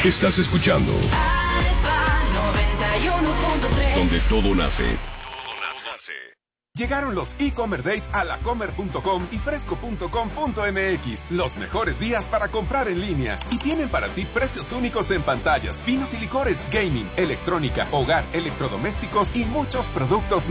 Estás escuchando Alfa 91.3, donde todo nace. Llegaron los e-Commerce Days a lacomer.com y fresco.com.mx. Los mejores días para comprar en línea. Y tienen para ti precios únicos en pantallas, vinos y licores, gaming, electrónica, hogar, electrodomésticos y muchos productos